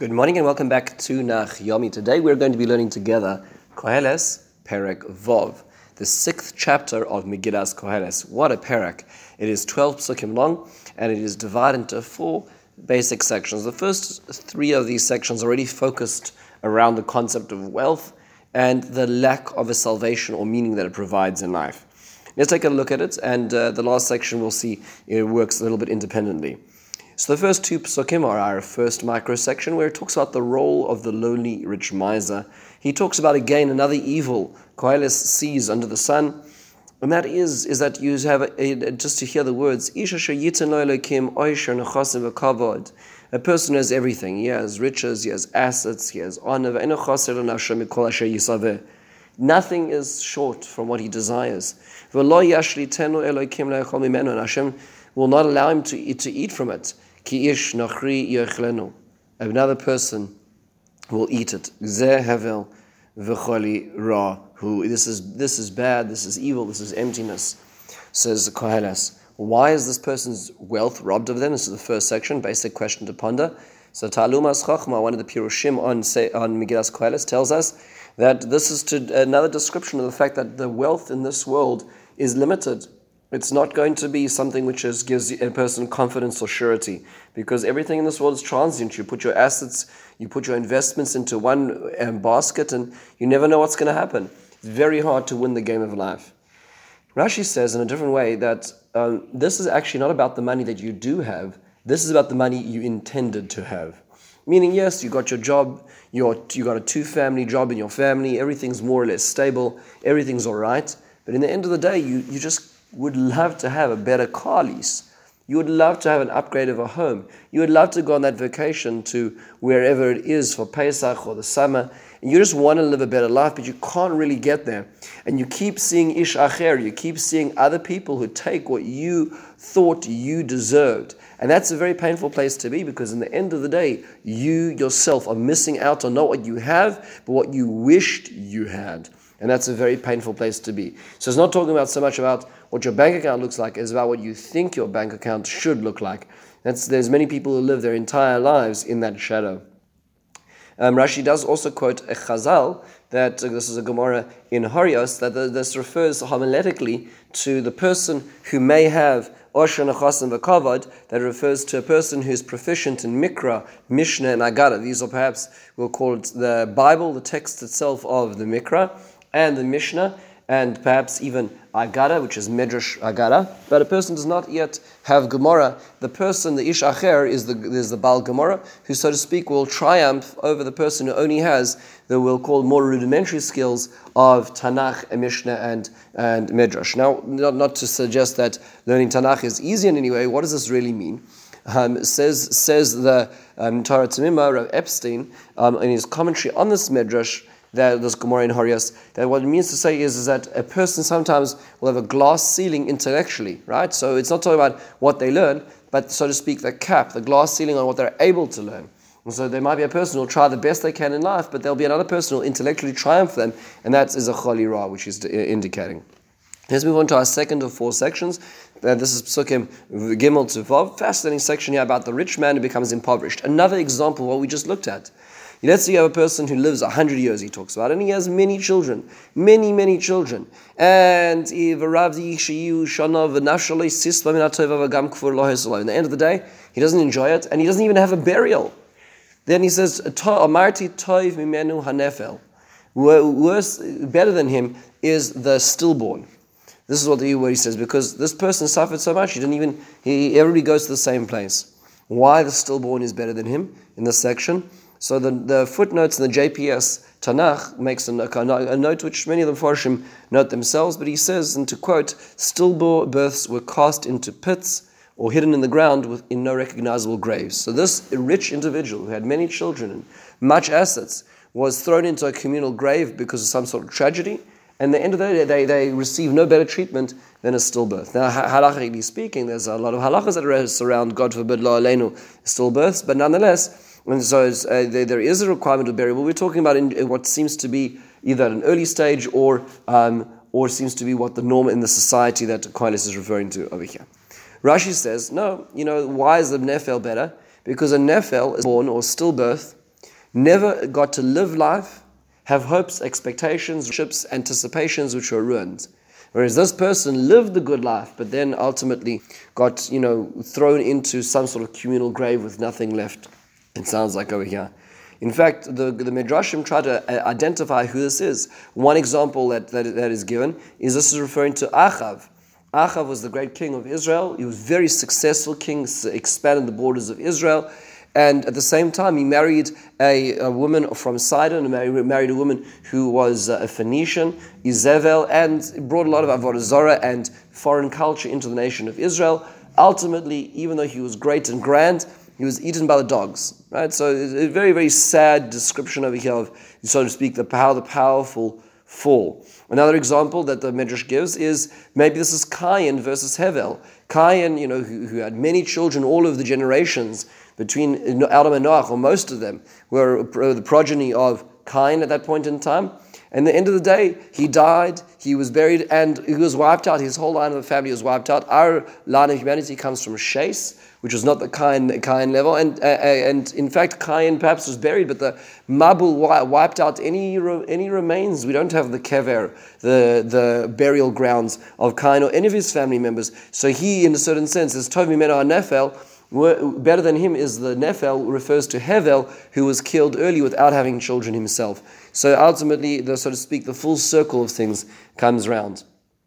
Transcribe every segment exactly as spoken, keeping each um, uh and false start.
Good morning and welcome back to Nach Yomi. Today we're going to be learning together Koheles Perek Vov, the sixth chapter of Megillas Koheles. What a perek! It is twelve psukim long and it is divided into four basic sections. The first three of these sections already focused around the concept of wealth and the lack of a salvation or meaning that it provides in life. Let's take a look at it, and uh, the last section we'll see it works a little bit independently. So the first two psukim are our first micro section, where it talks about the role of the lowly rich miser. He talks about again another evil Koheles sees under the sun, and that is is that you have a, a, just to hear the words Ish asher yitzen lo Elokim oisher nechasim v'kavod. A person has everything. He has riches, he has assets, he has honor. Ve'eno chaser lo nafsho mikol asher yisaveh. Nothing is short from what he desires. V'lo yashlitenu Elokim le'echol mimenu. And Hashem will not allow him to eat, to eat from it. Ki ish nachri yechlenu. Another person will eat it. Zeh hevel v'choli ra hu. This is this is bad. This is evil. This is emptiness. Says Koheles. Why is this person's wealth robbed of them? This is the first section. Basic question to ponder. So Talumas Chachma, one of the Pirushim on on Megillas Koheles, tells us that this is to another description of the fact that the wealth in this world is limited. It's not going to be something which is, gives a person confidence or surety, because everything in this world is transient. You put your assets, you put your investments into one um, basket, and you never know what's going to happen. It's very hard to win the game of life. Rashi says in a different way that um, this is actually not about the money that you do have. This is about the money you intended to have. Meaning, yes, you got your job, you're, you got a two-family job in your family, everything's more or less stable, everything's all right, but in the end of the day, you, you just would love to have a better car lease. You would love to have an upgrade of a home. You would love to go on that vacation to wherever it is for Pesach or the summer. And you just want to live a better life, but you can't really get there. And you keep seeing ish acher. You keep seeing other people who take what you thought you deserved. And that's a very painful place to be, because in the end of the day, you yourself are missing out on not what you have, but what you wished you had. And that's a very painful place to be. So it's not talking about so much about what your bank account looks like, it's about what you think your bank account should look like. That's, there's many people who live their entire lives in that shadow. Um, Rashi does also quote a Chazal, that uh, this is a Gemara in Horios, that the, this refers homiletically to the person who may have Osher Nechasim V'Kavod, that refers to a person who's proficient in Mikra, Mishnah, and Agada. These are perhaps, we'll call it the Bible, the text itself of the Mikra, and the Mishnah, and perhaps even Agada, which is Medrash Agada. But a person does not yet have Gemara. The person, the Ish Acher, is the is the Baal Gemara, who, so to speak, will triumph over the person who only has the, we'll call, more rudimentary skills of Tanakh, and Mishnah, and, and Medrash. Now, not, not to suggest that learning Tanakh is easy in any way. What does this really mean? Um, says says the um, Torah Tzimima, Rav Epstein, um, in his commentary on this Medrash, that this Gemara in Horios, that what it means to say is, is that a person sometimes will have a glass ceiling intellectually, right? So it's not talking about what they learn, but, so to speak, the cap, the glass ceiling on what they're able to learn. And so there might be a person who will try the best they can in life, but there'll be another person who will intellectually triumph them, and that is a choli ra, which is indicating. Let's move on to our second of four sections. Uh, this is Psukim Gimel to Vav. Fascinating section here about the rich man who becomes impoverished. Another example of what we just looked at. Let's say you have a person who lives a hundred years, he talks about, and he has many children, many, many children. And in the end of the day, he doesn't enjoy it, and he doesn't even have a burial. Then he says, worse, better than him is the stillborn. This is what, the, what he says, because this person suffered so much, he didn't even, he, everybody goes to the same place. Why the stillborn is better than him in this section? So the, the footnotes in the J P S Tanakh makes a, a note which many of the Farshim note themselves, but he says, and to quote, stillborn births were cast into pits or hidden in the ground with, in no recognizable graves. So this rich individual who had many children and much assets was thrown into a communal grave because of some sort of tragedy, and at the end of the day, they, they receive no better treatment than a stillbirth. Now, halachically speaking, there's a lot of halachas that surround, God forbid, lo aleinu, stillbirths, but nonetheless, and so uh, there, there is a requirement of burial. But we're talking about in, in what seems to be either at an early stage or um, or seems to be what the norm in the society that Koheles is referring to over here. Rashi says, no, you know, why is the nefel better? Because a nefel is born or stillbirth never got to live life, have hopes, expectations, ships, anticipations which were ruined. Whereas this person lived the good life, but then ultimately got, you know, thrown into some sort of communal grave with nothing left. It sounds like over here. In fact, the, the Midrashim try to identify who this is. One example that, that, that is given is this is referring to Achav. Achav was the great king of Israel. He was a very successful king, expanded the borders of Israel. And at the same time, he married a, a woman from Sidon, married, married a woman who was a Phoenician, Izebel, and brought a lot of Avodah Zarah and foreign culture into the nation of Israel. Ultimately, even though he was great and grand, he was eaten by the dogs. Right? So it's a very, very sad description over here of, so to speak, the how the powerful fall. Another example that the Midrash gives is maybe this is Cain versus Hevel. Cain, you know, who, who had many children, all of the generations between Adam and Noach, or most of them, were the progeny of Cain at that point in time. And at the end of the day, he died, he was buried, and he was wiped out. His whole line of the family was wiped out. Our line of humanity comes from Shes, which was not the Cain, Cain level. And uh, and in fact, Cain perhaps was buried, but the Mabul wiped out any any remains. We don't have the kever, the, the burial grounds of Cain or any of his family members. So he, in a certain sense, is Tov Mimeno HaNefel. Better than him is the Nefel, refers to Hevel, who was killed early without having children himself. So ultimately, the, so to speak, the full circle of things comes round.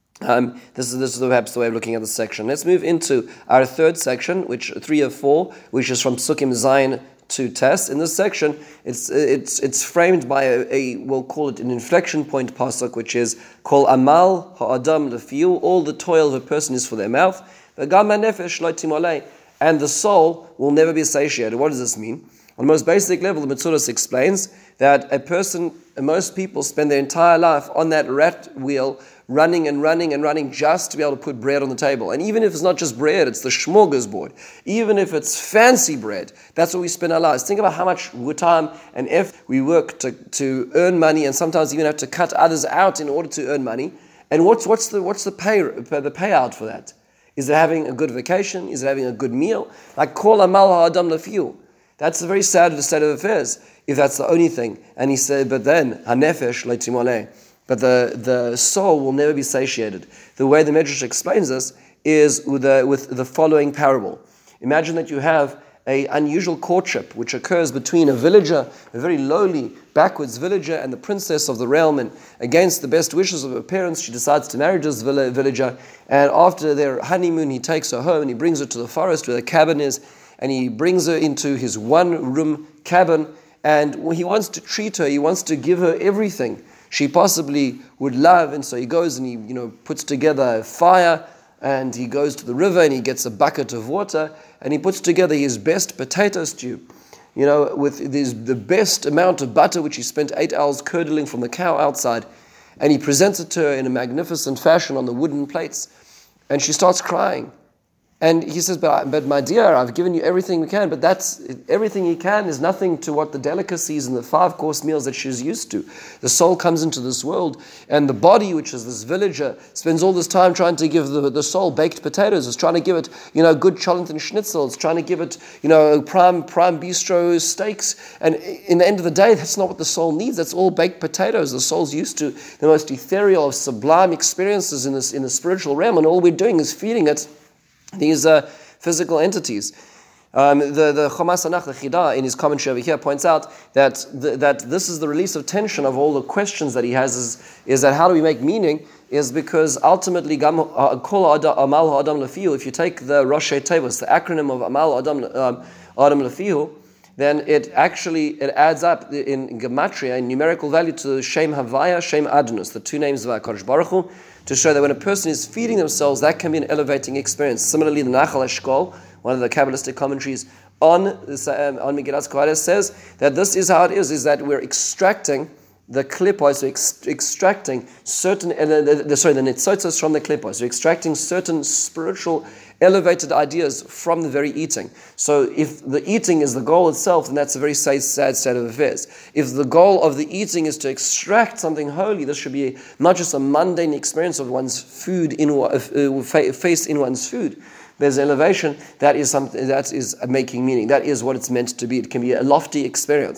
Um, this is this is perhaps the way of looking at the section. Let's move into our third section, which three of four, which is from Psukim Zayin to Tes. In this section, it's it's it's framed by a, a we'll call it an inflection point pasuk, which is Kol Amal Ha'adam Lefiu. All the toil of a person is for their mouth. V'gam ha'nefesh lo timolei. And the soul will never be satiated. What does this mean? On the most basic level, the Metzudos explains that a person, most people spend their entire life on that rat wheel, running and running and running just to be able to put bread on the table. And even if it's not just bread, it's the smorgasbord. Even if it's fancy bread, that's what we spend our lives. Think about how much time and effort we work to, to earn money, and sometimes even have to cut others out in order to earn money. And what's what's the what's the pay the payout for that? Is it having a good vacation? Is it having a good meal? Like Kol Amal Ha'adam Lefiu. That's a very sad state of affairs, if that's the only thing. And he said, but then, HaNefesh lo timolei. But the, the soul will never be satiated. The way the Midrash explains this is with the, with the following parable. Imagine that you have an unusual courtship which occurs between a villager, a very lowly, backwards villager, and the princess of the realm. And against the best wishes of her parents, she decides to marry this villager. And after their honeymoon, he takes her home and he brings her to the forest where the cabin is. And he brings her into his one-room cabin. And he wants to treat her, he wants to give her everything she possibly would love. And so he goes and he, you know, puts together a fire. And he goes to the river and he gets a bucket of water and he puts together his best potato stew, you know, with his, the best amount of butter, which he spent eight hours curdling from the cow outside. And he presents it to her in a magnificent fashion on the wooden plates. And she starts crying. And he says, but, but my dear, I've given you everything we can, but that's everything he can is nothing to what the delicacies and the five-course meals that she's used to. The soul comes into this world, and the body, which is this villager, spends all this time trying to give the, the soul baked potatoes. It's trying to give it, you know, good Cholenthin schnitzel. It's trying to give it, you know, prime prime bistro steaks. And in the end of the day, that's not what the soul needs. That's all baked potatoes. The soul's used to the most ethereal, sublime experiences in this in the spiritual realm, and all we're doing is feeding it these uh, physical entities. Um, the the Chomas Hanach, the Chidah, in his commentary over here, points out that the, that this is the release of tension of all the questions that he has. Is, is that how do we make meaning? Is because ultimately, Gam Kol Amal Ha'adam Lefiu. If you take the Roshei Tevos, the acronym of Amal Adam Adam Lefiu, then it actually it adds up in gematria, in numerical value, to Shem Havaya, Shem Adonus, the two names of HaKadosh Baruch Hu, to show that when a person is feeding themselves, that can be an elevating experience. Similarly, the Nachal Eshkol, one of the Kabbalistic commentaries on this, um, on Megillas Koheles, says that this is how it is: is that we're extracting the klipos, so ex- extracting certain, uh, the, the, sorry, the netzotzos from the klipos, so extracting certain spiritual elevated ideas from the very eating. So if the eating is the goal itself, then that's a very sad, sad state of affairs. If the goal of the eating is to extract something holy, this should be not just a mundane experience of one's food in uh, face in one's food. There's elevation that is something that is making meaning. That is what it's meant to be. It can be a lofty experience.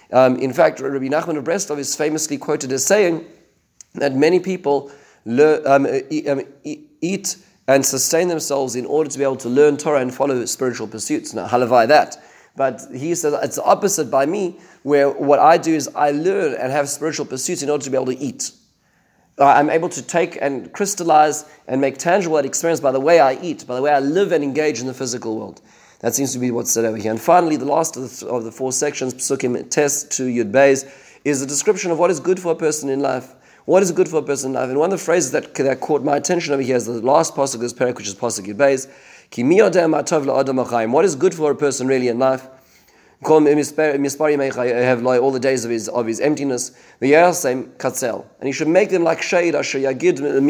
Um, in fact, Rabbi Nachman of Breslov is famously quoted as saying that many people learn, um, eat, um, eat and sustain themselves in order to be able to learn Torah and follow spiritual pursuits. Now, halavai that. But he says it's the opposite by me, where what I do is I learn and have spiritual pursuits in order to be able to eat. Uh, I'm able to take and crystallize and make tangible that experience by the way I eat, by the way I live and engage in the physical world. That seems to be what's said over here. And finally, the last of the, of the four sections, Psukim Tes to Yud Beis, is a description of what is good for a person in life. What is good for a person in life? And one of the phrases that, that caught my attention over here is the last pasuk of this parak, which is pasuk Yud Beis. Ki mi yodeh ma tov la'adam ha'chaim. What is good for a person really in life? Have all the days of his of his emptiness. And he should make them like shade. So that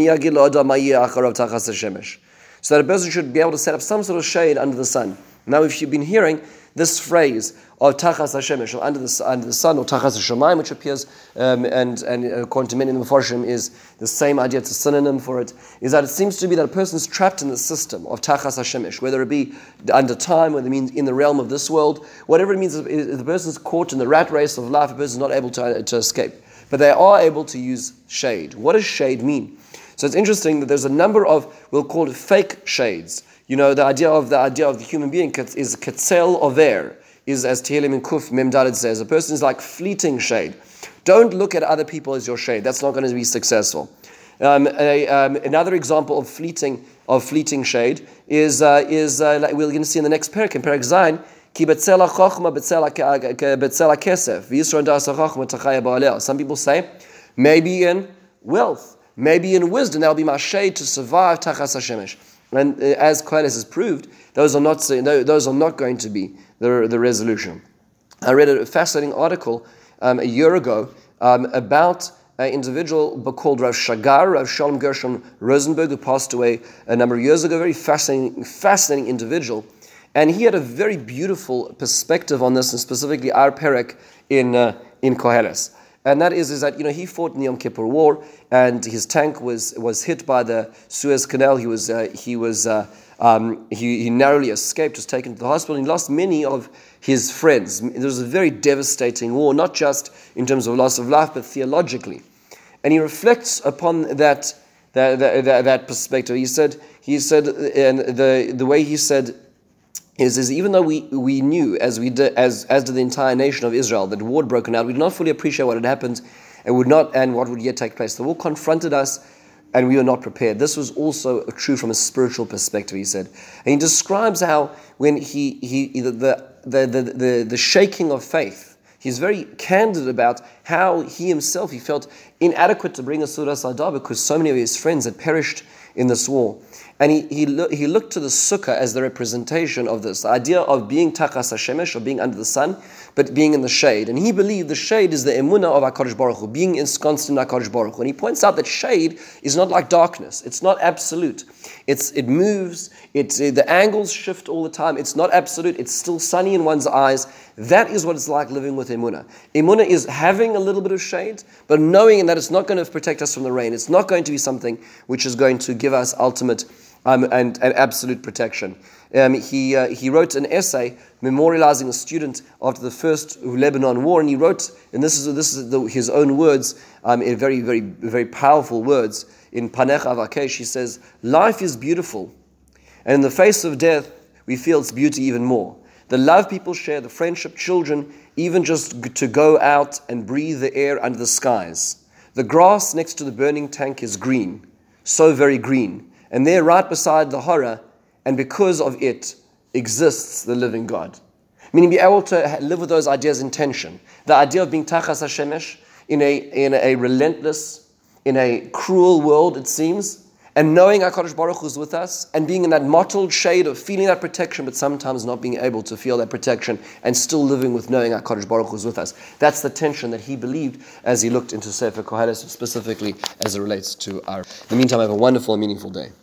a person should be able to set up some sort of shade under the sun. Now, if you've been hearing this phrase of Tachas HaShemesh, or under the, under the sun, or Tachas HaShamayim, which appears, um, and, and according to many in the Mefarshim, is the same idea, it's a synonym for it, is that it seems to be that a person is trapped in the system of Tachas HaShemesh, whether it be under time, whether it means in the realm of this world, whatever it means, if the person is caught in the rat race of life, a person is not able to, to escape. But they are able to use shade. What does shade mean? So it's interesting that there's a number of, we'll call it fake shades. You know, the idea of the idea of the human being is ketzel over, is as Tehillim in Kuf Mem Dalet says, a person is like fleeting shade. Don't look at other people as your shade. That's not going to be successful. Um, a, um, another example of fleeting of fleeting shade is uh, is uh, like we're going to see in the next parak, in Parak Zayin, Ki betzela chochma betzela kesef v'yisron das chochma tachaya ba'aleh. Some people say maybe in wealth, maybe in wisdom, that'll be my shade to survive Tachas HaShemesh. And as Koheles has proved, those are not those are not going to be the, the resolution. I read a fascinating article um, a year ago um, about an individual called Rav Shagar, Rav Shalom Gershon Rosenberg, who passed away a number of years ago. A very fascinating, fascinating individual. And he had a very beautiful perspective on this, and specifically our perek in uh, in Koheles. And that is, is that, you know, he fought in the Yom Kippur War, and his tank was, was hit by the Suez Canal. He was uh, he was uh, um, he, he narrowly escaped, was taken to the hospital, and he lost many of his friends. It was a very devastating war, not just in terms of loss of life, but theologically. And he reflects upon that that that, that, that perspective. He said he said, and the the way he said. Is, is even though we, we knew, as we did, as as did the entire nation of Israel, that war had broken out, we did not fully appreciate what had happened, and would not and what would yet take place. The war confronted us, and we were not prepared. This was also true from a spiritual perspective, he said. And he describes how when he he the the the the, the, the shaking of faith. He's very candid about how he himself he felt inadequate to bring a Surah Sadar because so many of his friends had perished in this war. And he he, lo- he looked to the sukkah as the representation of this, the idea of being tachas hashemesh, or being under the sun, but being in the shade. And he believed the shade is the emunah of HaKadosh Baruch Hu, being ensconced in HaKadosh Baruch Hu. And he points out that shade is not like darkness. It's not absolute. It's It moves, it's, uh, the angles shift all the time. It's not absolute. It's still sunny in one's eyes. That is what it's like living with emunah. Emunah is having a little bit of shade, but knowing that it's not going to protect us from the rain. It's not going to be something which is going to give us ultimate Um, and, and absolute protection. Um, he uh, he wrote an essay memorializing a student after the first Lebanon War, and he wrote, and this is this is the, his own words, um, in very very very powerful words. In Panecha Avakesh, he says, "Life is beautiful, and in the face of death, we feel its beauty even more. The love people share, the friendship, children, even just to go out and breathe the air under the skies. The grass next to the burning tank is green, so very green." And there, right beside the horror, and because of it, exists the living God. Meaning, be able to live with those ideas in tension. The idea of being tachas hashemesh in a in a relentless, in a cruel world, it seems, and knowing HaKadosh Baruch Hu is with us, and being in that mottled shade of feeling that protection, but sometimes not being able to feel that protection, and still living with knowing HaKadosh Baruch Hu is with us. That's the tension that he believed as he looked into Sefer Koheles, specifically as it relates to our. In the meantime, have a wonderful and meaningful day.